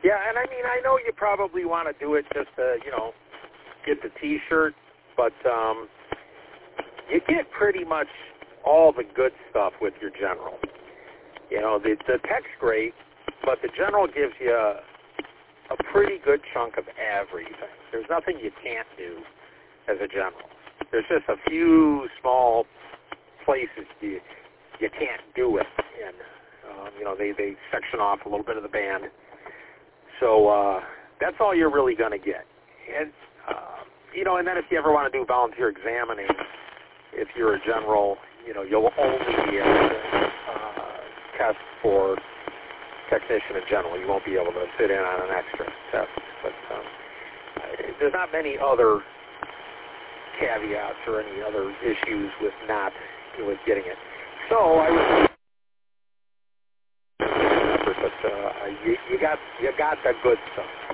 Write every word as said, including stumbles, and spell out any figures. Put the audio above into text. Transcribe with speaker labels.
Speaker 1: Yeah, and I mean, I know you probably want to do it just to, you know, get the T-shirt, but um, you get pretty much all the good stuff with your general. You know, the, the tech's great, but the general gives you a, a pretty good chunk of everything. There's nothing you can't do as a general. There's just a few small places you you can't do it in. Um, you know, they, they section off a little bit of the band. So uh, that's all you're really going to get. And, uh, you know, and then if you ever want to do volunteer examining, if you're a general, you know, you'll only be able to uh, test for technician in general. You won't be able to sit in on an extra test. But um, there's not many other caveats or any other issues with not with getting it. So I would, but uh, you, you got you got the good stuff.